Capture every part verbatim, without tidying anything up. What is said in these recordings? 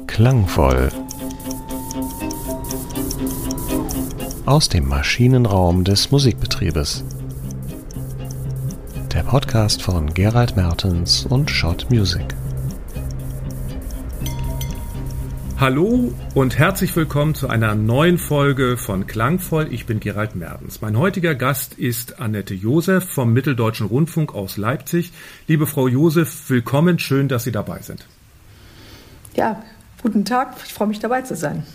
Klangvoll. Aus dem Maschinenraum des Musikbetriebes. Der Podcast von Gerald Mertens und Schott Music. Hallo und herzlich willkommen zu einer neuen Folge von Klangvoll. Ich bin Gerald Mertens. Mein heutiger Gast ist Annette Josef vom Mitteldeutschen Rundfunk aus Leipzig. Liebe Frau Josef, willkommen. Schön, dass Sie dabei sind. Ja, guten Tag. Ich freue mich, dabei zu sein.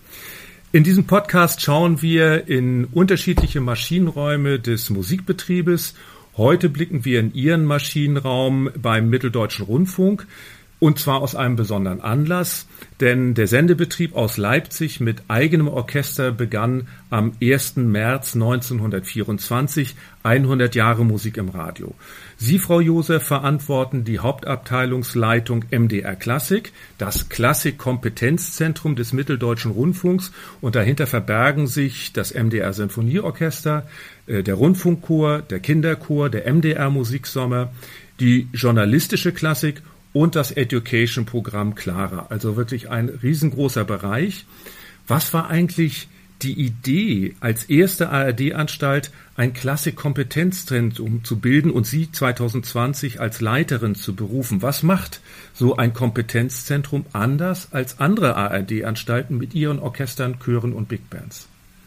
In diesem Podcast schauen wir in unterschiedliche Maschinenräume des Musikbetriebes. Heute blicken wir in Ihren Maschinenraum beim Mitteldeutschen Rundfunk. Und zwar aus einem besonderen Anlass, denn der Sendebetrieb aus Leipzig mit eigenem Orchester begann am ersten März neunzehnhundertvierundzwanzig, hundert Jahre Musik im Radio. Sie, Frau Josef, verantworten die Hauptabteilungsleitung M D R Klassik, das Klassik-Kompetenzzentrum des Mitteldeutschen Rundfunks, und dahinter verbergen sich das M D R Sinfonieorchester, der Rundfunkchor, der Kinderchor, der M D R Musiksommer, die journalistische Klassik und das Education-Programm Clara. Also wirklich ein riesengroßer Bereich. Was war eigentlich die Idee, als erste A R D-Anstalt ein Klassik-Kompetenzzentrum zu bilden und Sie zweitausendzwanzig als Leiterin zu berufen? Was macht so ein Kompetenzzentrum anders als andere A R D-Anstalten mit ihren Orchestern, Chören und Big Bands?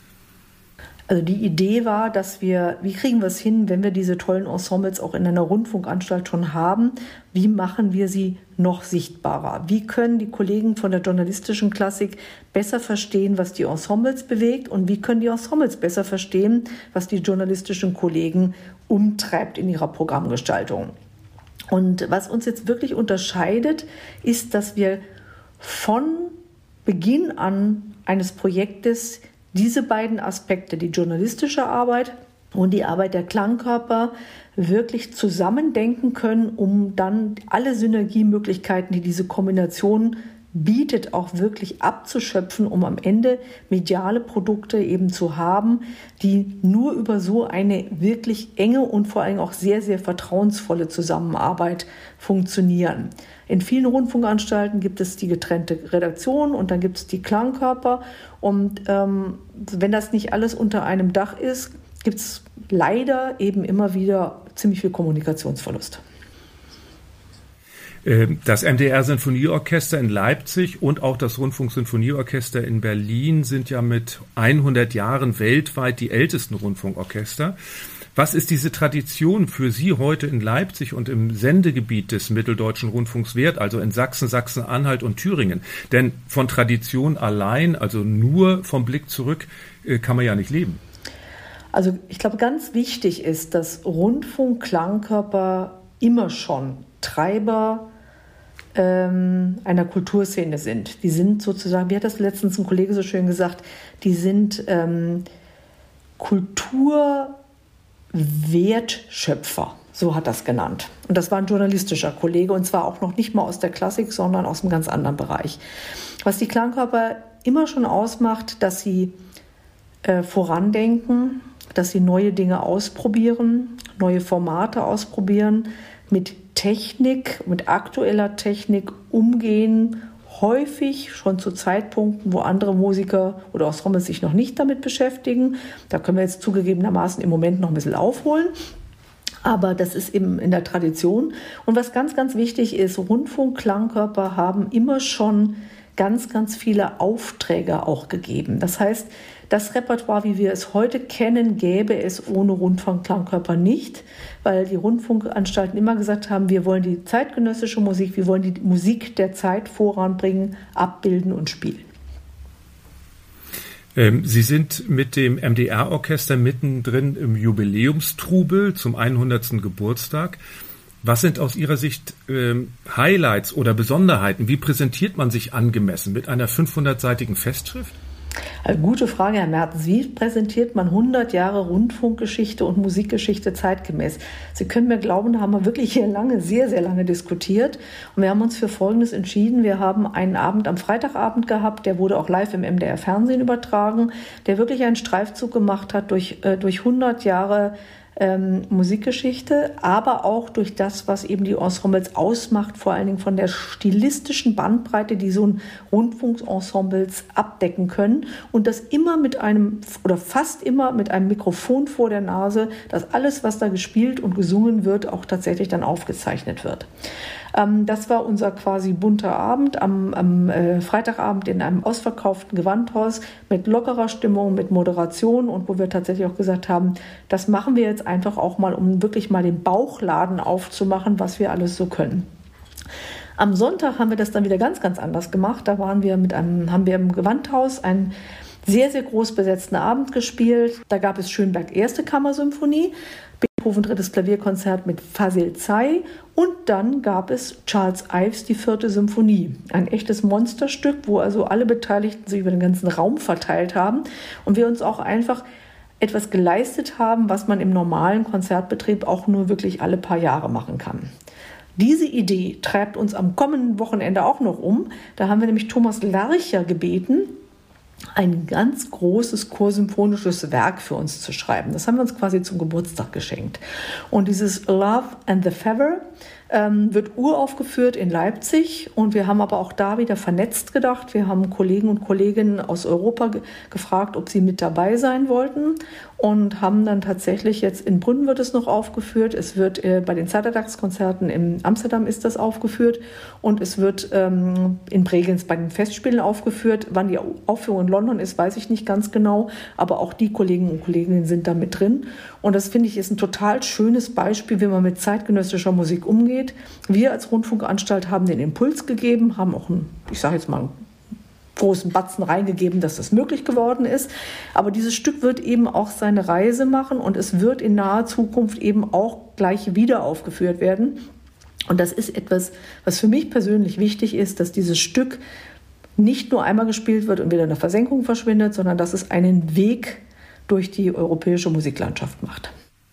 Also die Idee war, dass wir, wie kriegen wir es hin, wenn wir diese tollen Ensembles auch in einer Rundfunkanstalt schon haben, wie machen wir sie noch sichtbarer? Wie können die Kollegen von der journalistischen Klassik besser verstehen, was die Ensembles bewegt, und wie können die Ensembles besser verstehen, was die journalistischen Kollegen umtreibt in ihrer Programmgestaltung? Und was uns jetzt wirklich unterscheidet, ist, dass wir von Beginn an eines Projektes diese beiden Aspekte, die journalistische Arbeit und die Arbeit der Klangkörper, wirklich zusammendenken können, um dann alle Synergiemöglichkeiten, die diese Kombination bietet, auch wirklich abzuschöpfen, um am Ende mediale Produkte eben zu haben, die nur über so eine wirklich enge und vor allem auch sehr, sehr vertrauensvolle Zusammenarbeit funktionieren. In vielen Rundfunkanstalten gibt es die getrennte Redaktion und dann gibt es die Klangkörper. Und ähm, wenn das nicht alles unter einem Dach ist, gibt es leider eben immer wieder ziemlich viel Kommunikationsverlust. Das M D R-Sinfonieorchester in Leipzig und auch das Rundfunk-Sinfonieorchester in Berlin sind ja mit hundert Jahren weltweit die ältesten Rundfunkorchester. Was ist diese Tradition für Sie heute in Leipzig und im Sendegebiet des Mitteldeutschen Rundfunks wert, also in Sachsen, Sachsen-Anhalt und Thüringen? Denn von Tradition allein, also nur vom Blick zurück, kann man ja nicht leben. Also ich glaube, ganz wichtig ist, dass Rundfunk-Klangkörper immer schon Treiber ähm, einer Kulturszene sind. Die sind sozusagen, wie hat das letztens ein Kollege so schön gesagt, die sind ähm, Kultur Wertschöpfer, so hat das genannt. Und das war ein journalistischer Kollege, und zwar auch noch nicht mal aus der Klassik, sondern aus einem ganz anderen Bereich. Was die Klangkörper immer schon ausmacht, dass sie äh, vorandenken, dass sie neue Dinge ausprobieren, neue Formate ausprobieren, mit Technik, mit aktueller Technik umgehen, häufig schon zu Zeitpunkten, wo andere Musiker oder Ensembles sich noch nicht damit beschäftigen. Da können wir jetzt zugegebenermaßen im Moment noch ein bisschen aufholen. Aber das ist eben in der Tradition. Und was ganz, ganz wichtig ist, Rundfunk-Klangkörper haben immer schon ganz, ganz viele Aufträge auch gegeben. Das heißt, das Repertoire, wie wir es heute kennen, gäbe es ohne Rundfunk-Klangkörper nicht, weil die Rundfunkanstalten immer gesagt haben, wir wollen die zeitgenössische Musik, wir wollen die Musik der Zeit voranbringen, abbilden und spielen. Ähm, Sie sind mit dem M D R-Orchester mittendrin im Jubiläumstrubel zum hundertsten Geburtstag. Was sind aus Ihrer Sicht ähm, Highlights oder Besonderheiten? Wie präsentiert man sich angemessen mit einer fünfhundertseitigen Festschrift? Also gute Frage, Herr Mertens. Wie präsentiert man hundert Jahre Rundfunkgeschichte und Musikgeschichte zeitgemäß? Sie können mir glauben, da haben wir wirklich hier lange, sehr, sehr lange diskutiert. Und wir haben uns für Folgendes entschieden. Wir haben einen Abend am Freitagabend gehabt, der wurde auch live im M D R-Fernsehen übertragen, der wirklich einen Streifzug gemacht hat durch, äh, durch hundert Jahre ähm, Musikgeschichte, aber auch durch das, was eben die Ensembles ausmacht, vor allen Dingen von der stilistischen Bandbreite, die so ein Rundfunkensembles abdecken können und das immer mit einem oder fast immer mit einem Mikrofon vor der Nase, dass alles, was da gespielt und gesungen wird, auch tatsächlich dann aufgezeichnet wird. Ähm, das war unser quasi bunter Abend am, am äh, Freitagabend in einem ausverkauften Gewandhaus mit lockerer Stimmung, mit Moderation und wo wir tatsächlich auch gesagt haben, das machen wir jetzt einfach auch mal, um wirklich mal den Bauchladen aufzumachen, was wir alles so können. Am Sonntag haben wir das dann wieder ganz, ganz anders gemacht. Da waren wir mit einem, haben wir im Gewandhaus einen sehr, sehr groß besetzten Abend gespielt. Da gab es Schönberg erste Kammersymphonie, Beethoven drittes Klavierkonzert mit Fazil Say und dann gab es Charles Ives die vierte Symphonie. Ein echtes Monsterstück, wo also alle Beteiligten sich über den ganzen Raum verteilt haben und wir uns auch einfach etwas geleistet haben, was man im normalen Konzertbetrieb auch nur wirklich alle paar Jahre machen kann. Diese Idee treibt uns am kommenden Wochenende auch noch um. Da haben wir nämlich Thomas Larcher gebeten, ein ganz großes chorsymphonisches Werk für uns zu schreiben. Das haben wir uns quasi zum Geburtstag geschenkt. Und dieses Love and the Feather ähm, wird uraufgeführt in Leipzig und wir haben aber auch da wieder vernetzt gedacht. Wir haben Kollegen und Kolleginnen aus Europa ge- gefragt, ob sie mit dabei sein wollten und haben dann tatsächlich jetzt in Brünn wird es noch aufgeführt. Es wird äh, bei den Zatertagskonzerten in Amsterdam ist das aufgeführt und es wird ähm, in Bregenz bei den Festspielen aufgeführt. Wann die Aufführung in London ist, weiß ich nicht ganz genau, aber auch die Kollegen und Kolleginnen sind da mit drin. Und das finde ich ist ein total schönes Beispiel, wie man mit zeitgenössischer Musik umgeht. Wir als Rundfunkanstalt haben den Impuls gegeben, haben auch einen, ich sage jetzt mal, einen großen Batzen reingegeben, dass das möglich geworden ist. Aber dieses Stück wird eben auch seine Reise machen und es wird in naher Zukunft eben auch gleich wieder aufgeführt werden. Und das ist etwas, was für mich persönlich wichtig ist, dass dieses Stück nicht nur einmal gespielt wird und wieder in der Versenkung verschwindet, sondern dass es einen Weg durch die europäische Musiklandschaft macht.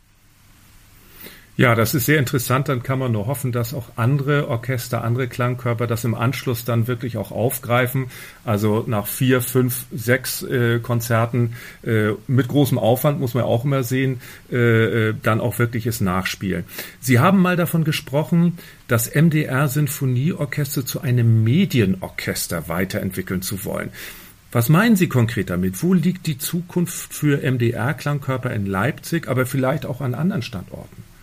Ja, das ist sehr interessant. Dann kann man nur hoffen, dass auch andere Orchester, andere Klangkörper das im Anschluss dann wirklich auch aufgreifen. Also nach vier, fünf, sechs äh, Konzerten äh, mit großem Aufwand, muss man auch immer sehen, äh, dann auch wirklich es nachspielen. Sie haben mal davon gesprochen, das M D R-Sinfonieorchester zu einem Medienorchester weiterentwickeln zu wollen. Was meinen Sie konkret damit? Wo liegt die Zukunft für M D R-Klangkörper in Leipzig, aber vielleicht auch an anderen Standorten?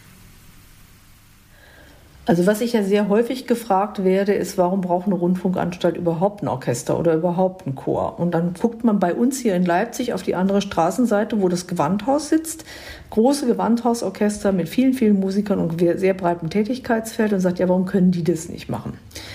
Also was ich ja sehr häufig gefragt werde, ist, warum braucht eine Rundfunkanstalt überhaupt ein Orchester oder überhaupt einen Chor? Und dann guckt man bei uns hier in Leipzig auf die andere Straßenseite, wo das Gewandhaus sitzt. Große Gewandhausorchester mit vielen, vielen Musikern und sehr breitem Tätigkeitsfeld und sagt, ja, warum können die das nicht machen?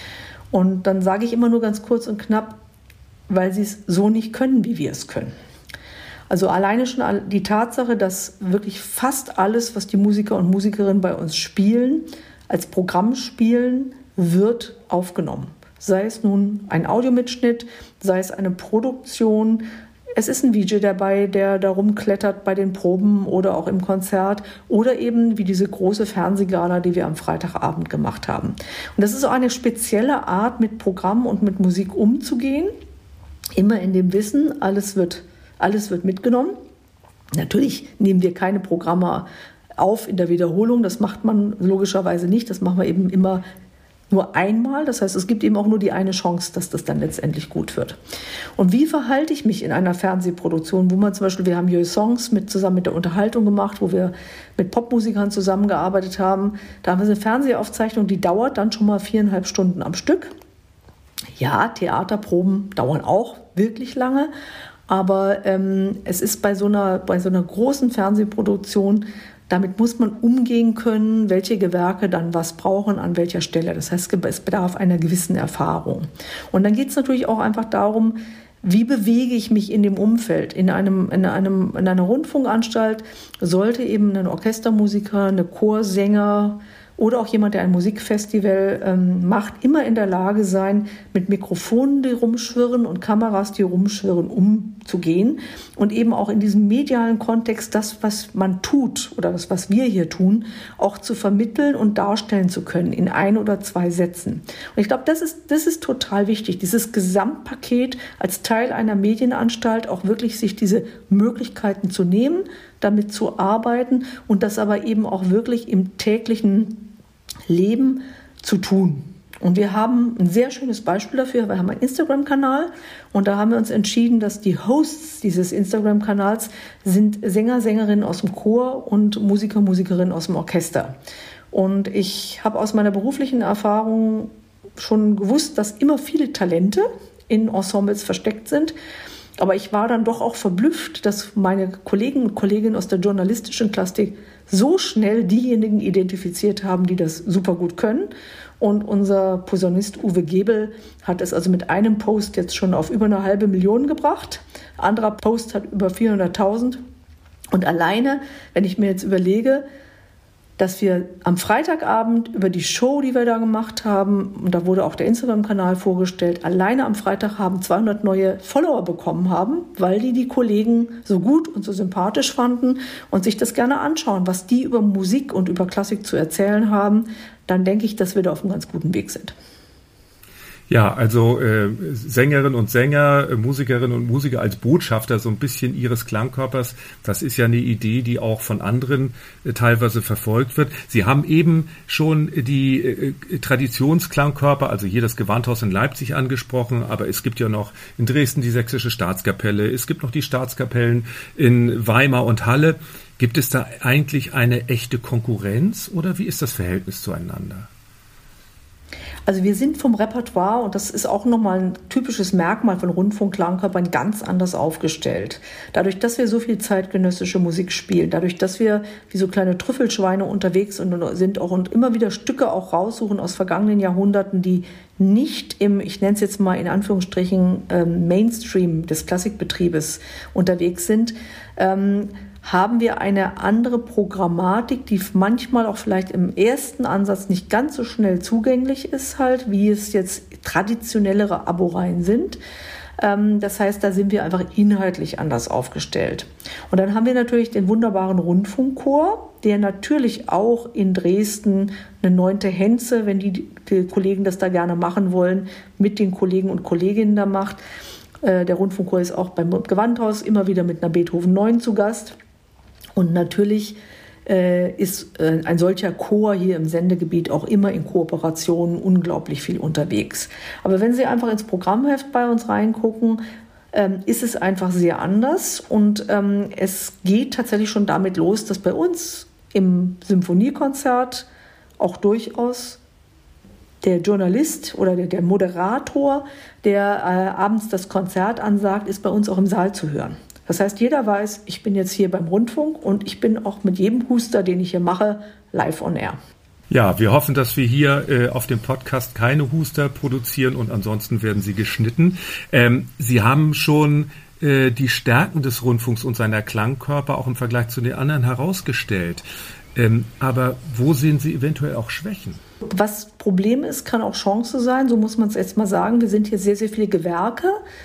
Und dann sage ich immer nur ganz kurz und knapp, weil sie es so nicht können, wie wir es können. Also alleine schon die Tatsache, dass wirklich fast alles, was die Musiker und Musikerinnen bei uns spielen, als Programm spielen, wird aufgenommen. Sei es nun ein Audiomitschnitt, sei es eine Produktion. Es ist ein V J dabei, der da rumklettert bei den Proben oder auch im Konzert oder eben wie diese große Fernsehgala, die wir am Freitagabend gemacht haben. Und das ist so eine spezielle Art, mit Programm und mit Musik umzugehen. Immer in dem Wissen, alles wird, alles wird mitgenommen. Natürlich nehmen wir keine Programme auf in der Wiederholung. Das macht man logischerweise nicht. Das machen wir eben immer nur einmal. Das heißt, es gibt eben auch nur die eine Chance, dass das dann letztendlich gut wird. Und wie verhalte ich mich in einer Fernsehproduktion, wo man zum Beispiel, wir haben Jeux Songs mit, zusammen mit der Unterhaltung gemacht, wo wir mit Popmusikern zusammengearbeitet haben. Da haben wir eine Fernsehaufzeichnung, die dauert dann schon mal viereinhalb Stunden am Stück. Ja, Theaterproben dauern auch wirklich lange. Aber ähm, es ist bei so einer, bei so einer großen Fernsehproduktion, damit muss man umgehen können, welche Gewerke dann was brauchen, an welcher Stelle. Das heißt, es bedarf einer gewissen Erfahrung. Und dann geht es natürlich auch einfach darum, wie bewege ich mich in dem Umfeld? In einem, in einem, in einer Rundfunkanstalt sollte eben ein Orchestermusiker, eine Chorsänger oder auch jemand, der ein Musikfestival ähm, macht, immer in der Lage sein, mit Mikrofonen, die rumschwirren und Kameras, die rumschwirren, umzugehen und eben auch in diesem medialen Kontext das, was man tut oder das, was wir hier tun, auch zu vermitteln und darstellen zu können in ein oder zwei Sätzen. Und ich glaube, das ist, das ist total wichtig, dieses Gesamtpaket als Teil einer Medienanstalt auch wirklich sich diese Möglichkeiten zu nehmen, damit zu arbeiten und das aber eben auch wirklich im täglichen Leben zu tun. Und wir haben ein sehr schönes Beispiel dafür. Wir haben einen Instagram-Kanal und da haben wir uns entschieden, dass die Hosts dieses Instagram-Kanals sind Sänger, Sängerinnen aus dem Chor und Musiker, Musikerinnen aus dem Orchester. Und ich habe aus meiner beruflichen Erfahrung schon gewusst, dass immer viele Talente in Ensembles versteckt sind. Aber ich war dann doch auch verblüfft, dass meine Kollegen und Kolleginnen aus der journalistischen Klasse so schnell diejenigen identifiziert haben, die das super gut können. Und unser Posaunist Uwe Gebel hat es also mit einem Post jetzt schon auf über eine halbe Million gebracht. Ein anderer Post hat über vierhunderttausend. Und alleine, wenn ich mir jetzt überlege, dass wir am Freitagabend über die Show, die wir da gemacht haben, und da wurde auch der Instagram-Kanal vorgestellt, alleine am Freitagabend zweihundert neue Follower bekommen haben, weil die die Kollegen so gut und so sympathisch fanden und sich das gerne anschauen, was die über Musik und über Klassik zu erzählen haben, dann denke ich, dass wir da auf einem ganz guten Weg sind. Ja, also äh, Sängerinnen und Sänger, äh, Musikerinnen und Musiker als Botschafter so ein bisschen ihres Klangkörpers, das ist ja eine Idee, die auch von anderen äh, teilweise verfolgt wird. Sie haben eben schon die äh, Traditionsklangkörper, also hier das Gewandhaus in Leipzig angesprochen, aber es gibt ja noch in Dresden die Sächsische Staatskapelle, es gibt noch die Staatskapellen in Weimar und Halle. Gibt es da eigentlich eine echte Konkurrenz oder wie ist das Verhältnis zueinander? Also wir sind vom Repertoire, und das ist auch nochmal ein typisches Merkmal von Rundfunkklangkörpern, ganz anders aufgestellt. Dadurch, dass wir so viel zeitgenössische Musik spielen, dadurch, dass wir wie so kleine Trüffelschweine unterwegs sind auch und immer wieder Stücke auch raussuchen aus vergangenen Jahrhunderten, die nicht im, ich nenne es jetzt mal in Anführungsstrichen, ähm, Mainstream des Klassikbetriebes unterwegs sind, ähm, haben wir eine andere Programmatik, die manchmal auch vielleicht im ersten Ansatz nicht ganz so schnell zugänglich ist, halt, wie es jetzt traditionellere Aboreihen sind. Das heißt, da sind wir einfach inhaltlich anders aufgestellt. Und dann haben wir natürlich den wunderbaren Rundfunkchor, der natürlich auch in Dresden eine neunte Henze, wenn die, die Kollegen das da gerne machen wollen, mit den Kollegen und Kolleginnen da macht. Der Rundfunkchor ist auch beim Gewandhaus immer wieder mit einer Beethoven neun zu Gast. Und natürlich äh, ist äh, ein solcher Chor hier im Sendegebiet auch immer in Kooperationen unglaublich viel unterwegs. Aber wenn Sie einfach ins Programmheft bei uns reingucken, ähm, ist es einfach sehr anders. Und ähm, es geht tatsächlich schon damit los, dass bei uns im Symphoniekonzert auch durchaus der Journalist oder der, der Moderator, der äh, abends das Konzert ansagt, ist bei uns auch im Saal zu hören. Das heißt, jeder weiß, ich bin jetzt hier beim Rundfunk und ich bin auch mit jedem Huster, den ich hier mache, live on air. Ja, wir hoffen, dass wir hier äh, auf dem Podcast keine Huster produzieren und ansonsten werden sie geschnitten. Ähm, Sie haben schon äh, die Stärken des Rundfunks und seiner Klangkörper auch im Vergleich zu den anderen herausgestellt. Ähm, aber wo sehen Sie eventuell auch Schwächen? Was Problem ist, kann auch Chance sein, so muss man es jetzt mal sagen. Wir sind hier sehr, sehr viele Gewerke.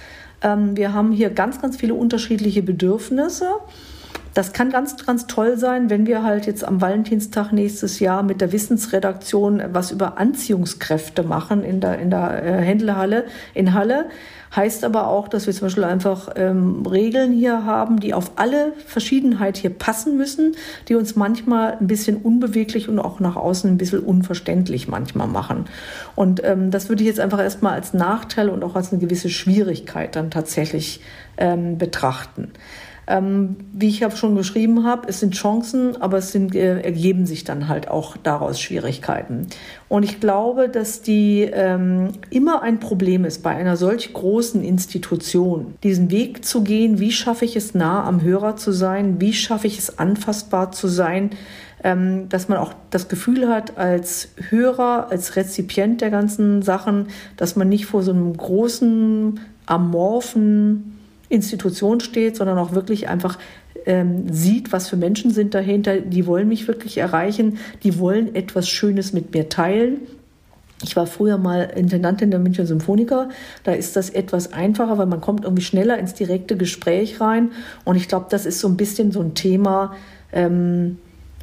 Wir haben hier ganz, ganz viele unterschiedliche Bedürfnisse. Das kann ganz, ganz toll sein, wenn wir halt jetzt am Valentinstag nächstes Jahr mit der Wissensredaktion was über Anziehungskräfte machen in der, in der Händlerhalle in Halle. Heißt aber auch, dass wir zum Beispiel einfach ähm, Regeln hier haben, die auf alle Verschiedenheit hier passen müssen, die uns manchmal ein bisschen unbeweglich und auch nach außen ein bisschen unverständlich manchmal machen. Und ähm, das würde ich jetzt einfach erstmal als Nachteil und auch als eine gewisse Schwierigkeit dann tatsächlich ähm, betrachten. Ähm, wie ich ja schon beschrieben habe, es sind Chancen, aber es sind, äh, ergeben sich dann halt auch daraus Schwierigkeiten. Und ich glaube, dass die ähm, immer ein Problem ist, bei einer solch großen Institution diesen Weg zu gehen, wie schaffe ich es, nah am Hörer zu sein, wie schaffe ich es, anfassbar zu sein, ähm, dass man auch das Gefühl hat, als Hörer, als Rezipient der ganzen Sachen, dass man nicht vor so einem großen, amorphen Institution steht, sondern auch wirklich einfach ähm, sieht, was für Menschen sind dahinter, die wollen mich wirklich erreichen, die wollen etwas Schönes mit mir teilen. Ich war früher mal Intendantin der Münchner Symphoniker, da ist das etwas einfacher, weil man kommt irgendwie schneller ins direkte Gespräch rein und ich glaube, das ist so ein bisschen so ein Thema ähm,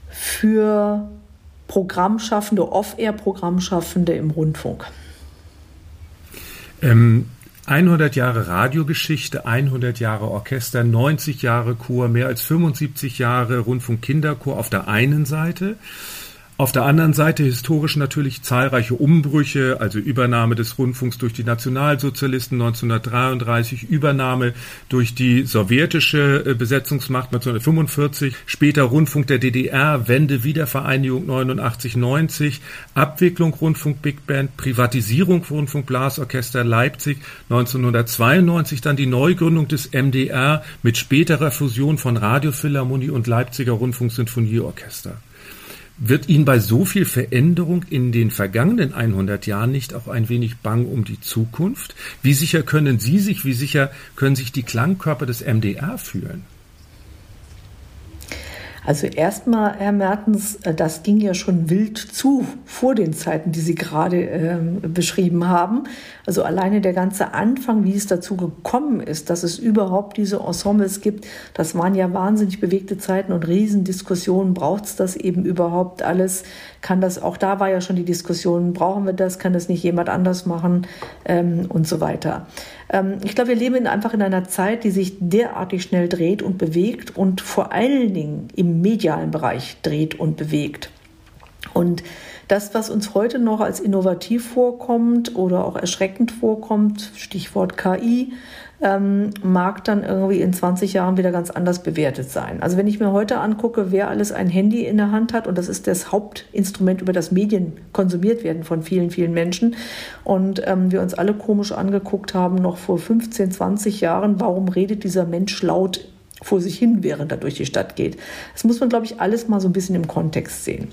für Programmschaffende, Off-Air-Programmschaffende im Rundfunk. Ähm hundert Jahre Radiogeschichte, hundert Jahre Orchester, neunzig Jahre Chor, mehr als fünfundsiebzig Jahre Rundfunk-Kinderchor auf der einen Seite. Auf der anderen Seite historisch natürlich zahlreiche Umbrüche, also Übernahme des Rundfunks durch die Nationalsozialisten neunzehnhundertdreiunddreißig, Übernahme durch die sowjetische Besetzungsmacht neunzehnhundertfünfundvierzig, später Rundfunk der D D R, Wende, Wiedervereinigung neunundachtzig neunzig, Abwicklung Rundfunk Big Band, Privatisierung Rundfunk Blasorchester Leipzig, neunzehnhundertzweiundneunzig dann die Neugründung des M D R mit späterer Fusion von Radiophilharmonie und Leipziger Rundfunksinfonieorchester. Wird Ihnen bei so viel Veränderung in den vergangenen hundert Jahren nicht auch ein wenig bang um die Zukunft? Wie sicher können Sie sich, wie sicher können sich die Klangkörper des M D R fühlen? Also erstmal, Herr Mertens, das ging ja schon wild zu vor den Zeiten, die Sie gerade äh, beschrieben haben. Also alleine der ganze Anfang, wie es dazu gekommen ist, dass es überhaupt diese Ensembles gibt, das waren ja wahnsinnig bewegte Zeiten und Riesendiskussionen. Braucht es das eben überhaupt alles? Kann das, auch da war ja schon die Diskussion, brauchen wir das? Kann das nicht jemand anders machen? Ähm, und so weiter. Ähm, ich glaube, wir leben in, einfach in einer Zeit, die sich derartig schnell dreht und bewegt und vor allen Dingen im medialen Bereich dreht und bewegt. Und das, was uns heute noch als innovativ vorkommt oder auch erschreckend vorkommt, Stichwort K I, ähm, mag dann irgendwie in zwanzig Jahren wieder ganz anders bewertet sein. Also wenn ich mir heute angucke, wer alles ein Handy in der Hand hat, und das ist das Hauptinstrument, über das Medien konsumiert werden von vielen, vielen Menschen, und ähm, wir uns alle komisch angeguckt haben, noch vor fünfzehn, zwanzig Jahren, warum redet dieser Mensch laut vor sich hin, während er durch die Stadt geht. Das muss man, glaube ich, alles mal so ein bisschen im Kontext sehen.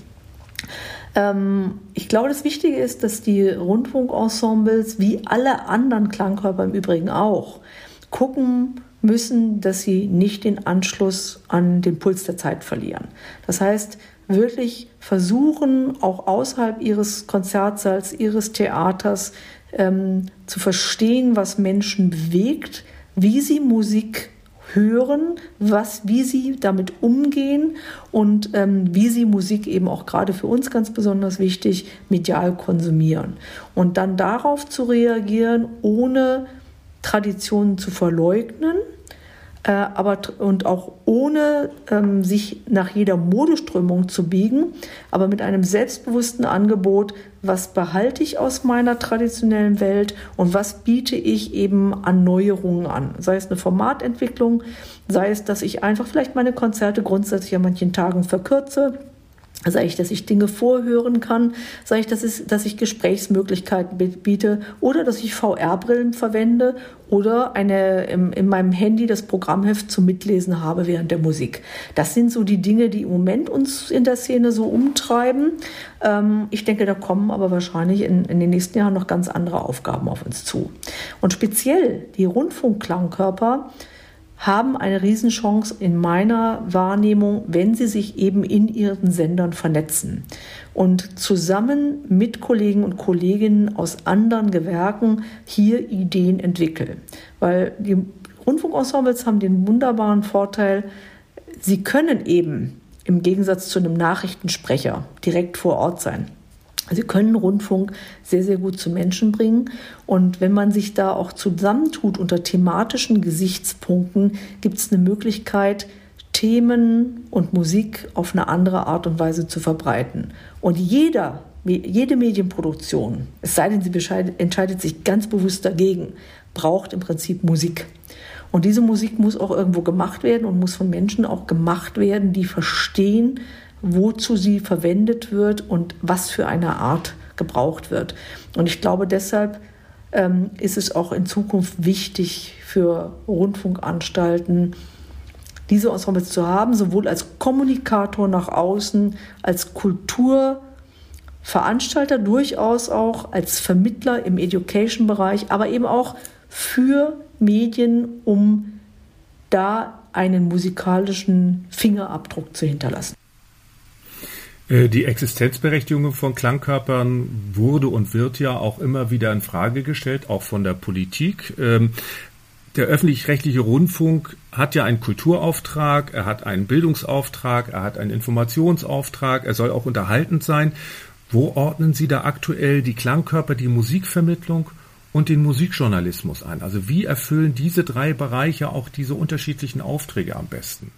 Ähm, ich glaube, das Wichtige ist, dass die Rundfunkensembles, wie alle anderen Klangkörper im Übrigen auch, gucken müssen, dass sie nicht den Anschluss an den Puls der Zeit verlieren. Das heißt, wirklich versuchen, auch außerhalb ihres Konzertsaals, ihres Theaters ähm, zu verstehen, was Menschen bewegt, wie sie Musik hören, was, wie sie damit umgehen und ähm, wie sie Musik eben auch gerade für uns ganz besonders wichtig medial konsumieren. Und dann darauf zu reagieren, ohne Traditionen zu verleugnen, äh, aber und auch ohne ähm, sich nach jeder Modeströmung zu biegen, aber mit einem selbstbewussten Angebot, was behalte ich aus meiner traditionellen Welt und was biete ich eben an Neuerungen an. Sei es eine Formatentwicklung, sei es, dass ich einfach vielleicht meine Konzerte grundsätzlich an manchen Tagen verkürze, sei ich, dass ich Dinge vorhören kann, sei ich, dass, es, dass ich Gesprächsmöglichkeiten biete oder dass ich V R-Brillen verwende oder eine, in, in meinem Handy das Programmheft zum Mitlesen habe während der Musik. Das sind so die Dinge, die im Moment uns in der Szene so umtreiben. Ähm, ich denke, da kommen aber wahrscheinlich in, in den nächsten Jahren noch ganz andere Aufgaben auf uns zu. Und speziell die Rundfunkklangkörper haben eine Riesenchance in meiner Wahrnehmung, wenn sie sich eben in ihren Sendern vernetzen und zusammen mit Kollegen und Kolleginnen aus anderen Gewerken hier Ideen entwickeln. Weil die Rundfunkensembles haben den wunderbaren Vorteil, sie können eben im Gegensatz zu einem Nachrichtensprecher direkt vor Ort sein. Sie können Rundfunk sehr, sehr gut zu Menschen bringen. Und wenn man sich da auch zusammentut unter thematischen Gesichtspunkten, gibt es eine Möglichkeit, Themen und Musik auf eine andere Art und Weise zu verbreiten. Und jeder, jede Medienproduktion, es sei denn, sie entscheidet sich ganz bewusst dagegen, braucht im Prinzip Musik. Und diese Musik muss auch irgendwo gemacht werden und muss von Menschen auch gemacht werden, die verstehen, wozu sie verwendet wird und was für eine Art gebraucht wird. Und ich glaube, deshalb ähm, ist es auch in Zukunft wichtig für Rundfunkanstalten, diese Ensembles zu haben, sowohl als Kommunikator nach außen, als Kulturveranstalter, durchaus auch als Vermittler im Education-Bereich, aber eben auch für Medien, um da einen musikalischen Fingerabdruck zu hinterlassen. Die Existenzberechtigung von Klangkörpern wurde und wird ja auch immer wieder in Frage gestellt, auch von der Politik. Der öffentlich-rechtliche Rundfunk hat ja einen Kulturauftrag, er hat einen Bildungsauftrag, er hat einen Informationsauftrag, er soll auch unterhaltend sein. Wo ordnen Sie da aktuell die Klangkörper, die Musikvermittlung und den Musikjournalismus ein? Also wie erfüllen diese drei Bereiche auch diese unterschiedlichen Aufträge am besten?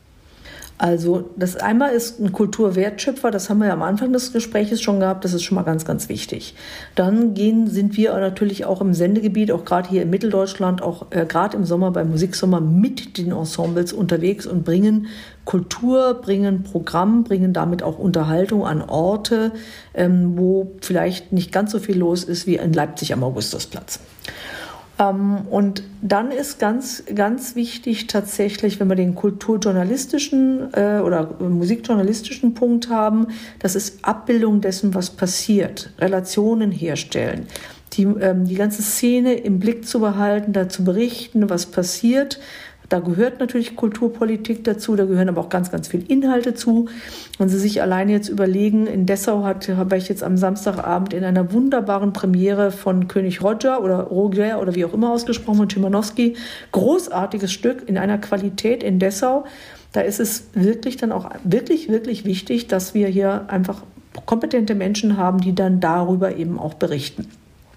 Also das einmal ist ein Kulturwertschöpfer, das haben wir ja am Anfang des Gesprächs schon gehabt, das ist schon mal ganz, ganz wichtig. Dann gehen, sind wir natürlich auch im Sendegebiet, auch gerade hier in Mitteldeutschland, auch äh, gerade im Sommer beim Musiksommer mit den Ensembles unterwegs und bringen Kultur, bringen Programm, bringen damit auch Unterhaltung an Orte, ähm, wo vielleicht nicht ganz so viel los ist wie in Leipzig am Augustusplatz. Ähm, und dann ist ganz, ganz wichtig tatsächlich, wenn wir den kulturjournalistischen äh, oder musikjournalistischen Punkt haben, das ist Abbildung dessen, was passiert, Relationen herstellen, die, ähm, die ganze Szene im Blick zu behalten, dazu berichten, was passiert. Da gehört natürlich Kulturpolitik dazu, da gehören aber auch ganz, ganz viele Inhalte zu. Wenn Sie sich alleine jetzt überlegen, in Dessau hat, habe ich jetzt am Samstagabend in einer wunderbaren Premiere von König Roger oder Roger oder wie auch immer ausgesprochen, von Szymanowski, großartiges Stück in einer Qualität in Dessau. Da ist es wirklich dann auch wirklich, wirklich wichtig, dass wir hier einfach kompetente Menschen haben, die dann darüber eben auch berichten.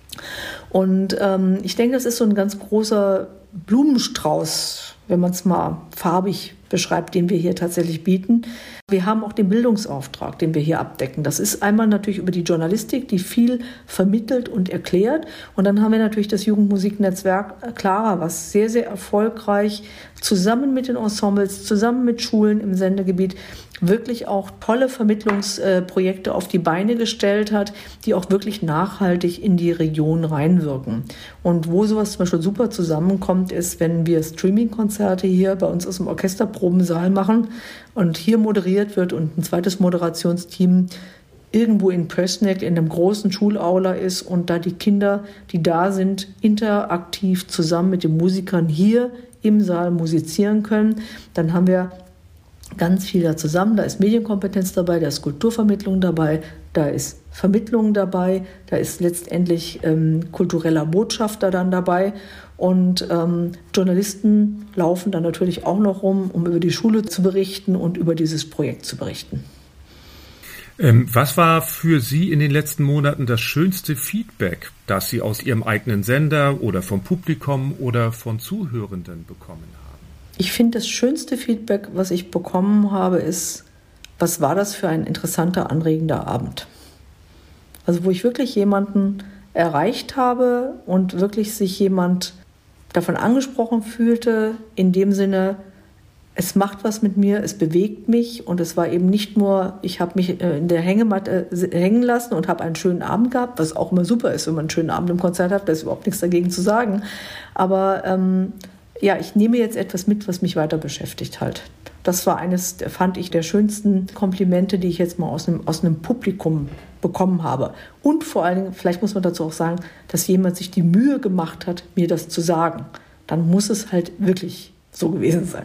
Und ähm, ich denke, das ist so ein ganz großer Blumenstrauß, wenn man es mal farbig beschreibt, den wir hier tatsächlich bieten. Wir haben auch den Bildungsauftrag, den wir hier abdecken. Das ist einmal natürlich über die Journalistik, die viel vermittelt und erklärt. Und dann haben wir natürlich das Jugendmusiknetzwerk Clara, was sehr, sehr erfolgreich zusammen mit den Ensembles, zusammen mit Schulen im Sendegebiet wirklich auch tolle Vermittlungsprojekte auf die Beine gestellt hat, die auch wirklich nachhaltig in die Region reinwirken. Und wo sowas zum Beispiel super zusammenkommt, ist, wenn wir Streaming-Konzerte hier bei uns aus dem Orchesterprobensaal machen und hier moderiert wird und ein zweites Moderationsteam irgendwo in Pößneck in einem großen Schulaula ist und da die Kinder, die da sind, interaktiv zusammen mit den Musikern hier im Saal musizieren können, dann haben wir ganz viel da zusammen. Da ist Medienkompetenz dabei, da ist Kulturvermittlung dabei, da ist Vermittlung dabei, da ist letztendlich ähm, kultureller Botschafter dann dabei und ähm, Journalisten laufen dann natürlich auch noch rum, um über die Schule zu berichten und über dieses Projekt zu berichten. Ähm, was war für Sie in den letzten Monaten das schönste Feedback, das Sie aus Ihrem eigenen Sender oder vom Publikum oder von Zuhörenden bekommen haben? Ich finde, das schönste Feedback, was ich bekommen habe, ist, was war das für ein interessanter, anregender Abend? Also wo ich wirklich jemanden erreicht habe und wirklich sich jemand davon angesprochen fühlte, in dem Sinne, es macht was mit mir, es bewegt mich und es war eben nicht nur, ich habe mich in der Hängematte hängen lassen und habe einen schönen Abend gehabt, was auch immer super ist, wenn man einen schönen Abend im Konzert hat, da ist überhaupt nichts dagegen zu sagen, aber ähm, ja, ich nehme jetzt etwas mit, was mich weiter beschäftigt halt. Das war eines, fand ich, der schönsten Komplimente, die ich jetzt mal aus einem, aus einem Publikum bekommen habe. Und vor allen Dingen, vielleicht muss man dazu auch sagen, dass jemand sich die Mühe gemacht hat, mir das zu sagen. Dann muss es halt wirklich so gewesen sein.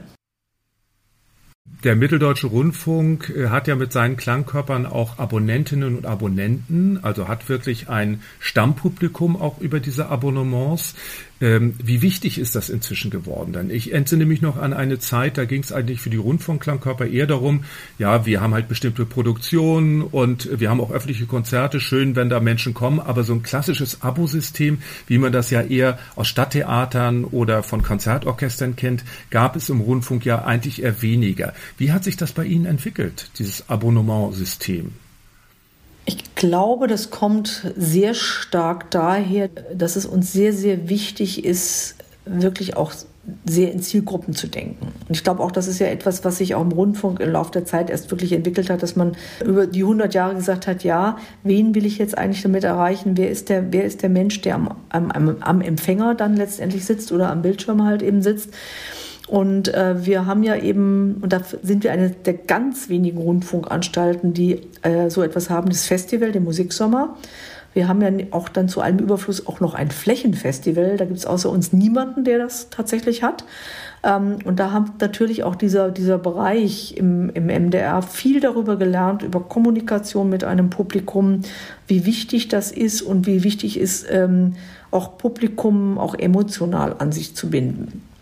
Der Mitteldeutsche Rundfunk hat ja mit seinen Klangkörpern auch Abonnentinnen und Abonnenten, also hat wirklich ein Stammpublikum auch über diese Abonnements. Ähm, wie wichtig ist das inzwischen geworden? Denn ich entsinne mich noch an eine Zeit, da ging es eigentlich für die Rundfunkklangkörper eher darum, ja, wir haben halt bestimmte Produktionen und wir haben auch öffentliche Konzerte, schön, wenn da Menschen kommen, aber so ein klassisches Abosystem, wie man das ja eher aus Stadttheatern oder von Konzertorchestern kennt, gab es im Rundfunk ja eigentlich eher weniger. Wie hat sich das bei Ihnen entwickelt, dieses Abonnementsystem? Ich glaube, das kommt sehr stark daher, dass es uns sehr, sehr wichtig ist, wirklich auch sehr in Zielgruppen zu denken. Und ich glaube auch, das ist ja etwas, was sich auch im Rundfunk im Laufe der Zeit erst wirklich entwickelt hat, dass man über die hundert Jahre gesagt hat, ja, wen will ich jetzt eigentlich damit erreichen? Wer ist der, wer ist der Mensch, der am, am, am Empfänger dann letztendlich sitzt oder am Bildschirm halt eben sitzt? Und äh, wir haben ja eben, und da sind wir eine der ganz wenigen Rundfunkanstalten, die äh, so etwas haben, das Festival, den Musiksommer. Wir haben ja auch dann zu allem Überfluss auch noch ein Flächenfestival. Da gibt es außer uns niemanden, der das tatsächlich hat. Ähm, und da haben natürlich auch dieser, dieser Bereich im, im M D R viel darüber gelernt, über Kommunikation mit einem Publikum, wie wichtig das ist und wie wichtig ist, ähm, auch Publikum auch emotional an sich zu binden.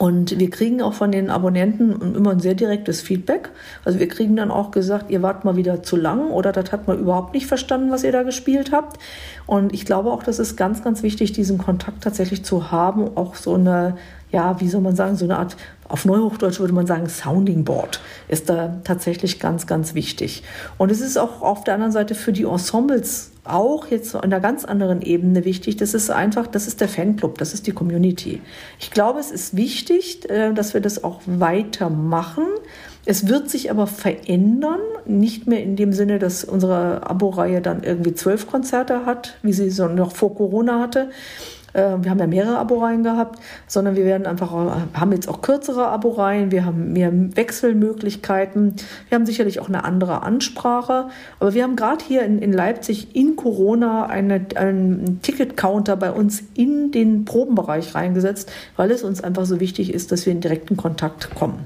Und wir kriegen auch von den Abonnenten immer ein sehr direktes Feedback. Also wir kriegen dann auch gesagt, ihr wart mal wieder zu lang oder das hat man überhaupt nicht verstanden, was ihr da gespielt habt. Und ich glaube auch, das ist ganz, ganz wichtig, diesen Kontakt tatsächlich zu haben. Auch so eine, ja, wie soll man sagen, so eine Art, auf Neuhochdeutsch würde man sagen, Sounding Board ist da tatsächlich ganz, ganz wichtig. Und es ist auch auf der anderen Seite für die Ensembles auch jetzt an einer ganz anderen Ebene wichtig. Das ist einfach, das ist der Fanclub, das ist die Community. Ich glaube, es ist wichtig, dass wir das auch weitermachen. Es wird sich aber verändern, nicht mehr in dem Sinne, dass unsere Abo-Reihe dann irgendwie zwölf Konzerte hat, wie sie so noch vor Corona hatte. Wir haben ja mehrere Abo-Reihen gehabt, sondern wir werden einfach, haben jetzt auch kürzere Abo-Reihen, wir haben mehr Wechselmöglichkeiten, wir haben sicherlich auch eine andere Ansprache, aber wir haben gerade hier in, in Leipzig in Corona eine, einen Ticket-Counter bei uns in den Probenbereich reingesetzt, weil es uns einfach so wichtig ist, dass wir in direkten Kontakt kommen.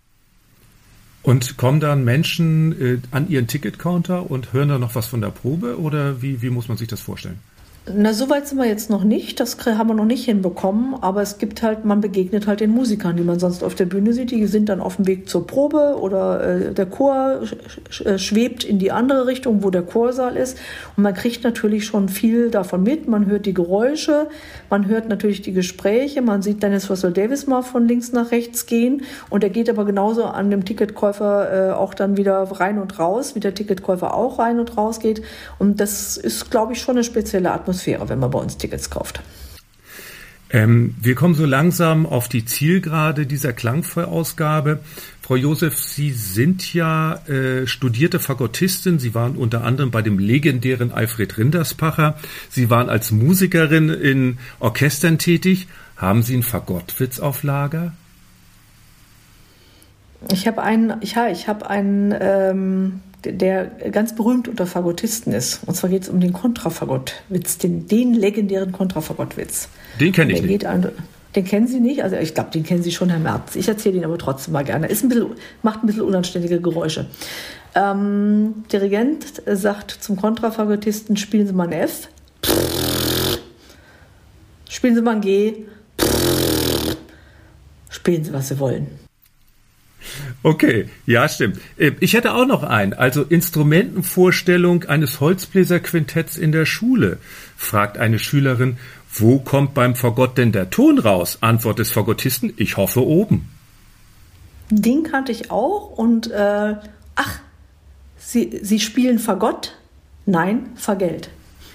Und kommen dann Menschen äh, an ihren Ticket-Counter und hören da noch was von der Probe oder wie, wie muss man sich das vorstellen? Na, so weit sind wir jetzt noch nicht. Das haben wir noch nicht hinbekommen. Aber es gibt halt, man begegnet halt den Musikern, die man sonst auf der Bühne sieht. Die sind dann auf dem Weg zur Probe oder äh, der Chor sch- schwebt in die andere Richtung, wo der Chorsaal ist. Und man kriegt natürlich schon viel davon mit. Man hört die Geräusche, man hört natürlich die Gespräche. Man sieht Dennis Russell Davies mal von links nach rechts gehen. Und er geht aber genauso an dem Ticketkäufer äh, auch dann wieder rein und raus, wie der Ticketkäufer auch rein und raus geht. Und das ist, glaube ich, schon eine spezielle Atmosphäre, wenn man bei uns Tickets kauft. Ähm, wir kommen so langsam auf die Zielgerade dieser Klangvoll-Ausgabe. Frau Joseph, Sie sind ja äh, studierte Fagottistin. Sie waren unter anderem bei dem legendären Alfred Rinderspacher. Sie waren als Musikerin in Orchestern tätig. Haben Sie einen Fagottwitz auf Lager? Ich habe einen, ja, ich habe einen, ähm, der ganz berühmt unter Fagottisten ist. Und zwar geht es um den Kontrafagottwitz, den, den legendären Kontrafagottwitz. Den kenne ich nicht. Geht an, den kennen Sie nicht? Also ich glaube, den kennen Sie schon, Herr Merz. Ich erzähle ihn aber trotzdem mal gerne. Ist ein bisschen, macht ein bisschen unanständige Geräusche. Ähm, Dirigent sagt zum Kontrafagottisten, spielen Sie mal ein F. Spielen Sie mal ein G. Spielen Sie, was Sie wollen. Okay, ja, stimmt. Ich hätte auch noch einen. Also Instrumentenvorstellung eines Holzbläserquintetts in der Schule. Fragt eine Schülerin, wo kommt beim Fagott denn der Ton raus? Antwort des Fagottisten, ich hoffe oben. Den kannte ich auch. Und äh, ach, Sie, Sie spielen Fagott? Nein, Vergelt.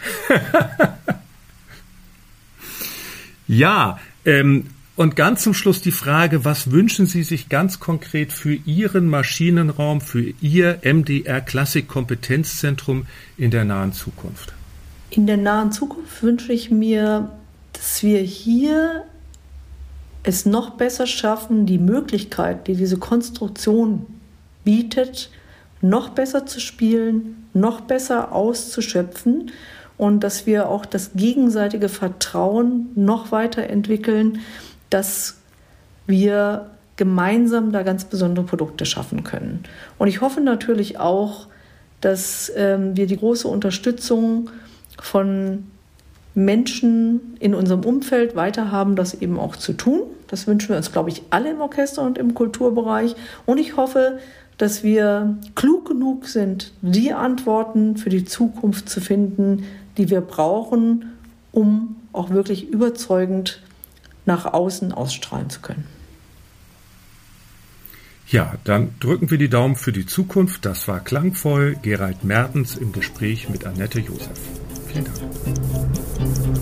Ja, ähm, und ganz zum Schluss die Frage, was wünschen Sie sich ganz konkret für Ihren Maschinenraum, für Ihr M D R-Klassik-Kompetenzzentrum in der nahen Zukunft? In der nahen Zukunft wünsche ich mir, dass wir hier es noch besser schaffen, die Möglichkeit, die diese Konstruktion bietet, noch besser zu spielen, noch besser auszuschöpfen und dass wir auch das gegenseitige Vertrauen noch weiterentwickeln, dass wir gemeinsam da ganz besondere Produkte schaffen können. Und ich hoffe natürlich auch, dass ähm, wir die große Unterstützung von Menschen in unserem Umfeld weiter haben, das eben auch zu tun. Das wünschen wir uns, glaube ich, alle im Orchester und im Kulturbereich. Und ich hoffe, dass wir klug genug sind, die Antworten für die Zukunft zu finden, die wir brauchen, um auch wirklich überzeugend nach außen ausstrahlen zu können. Ja, dann drücken wir die Daumen für die Zukunft. Das war klangvoll. Gerald Mertens im Gespräch mit Annette Joseph. Vielen Dank.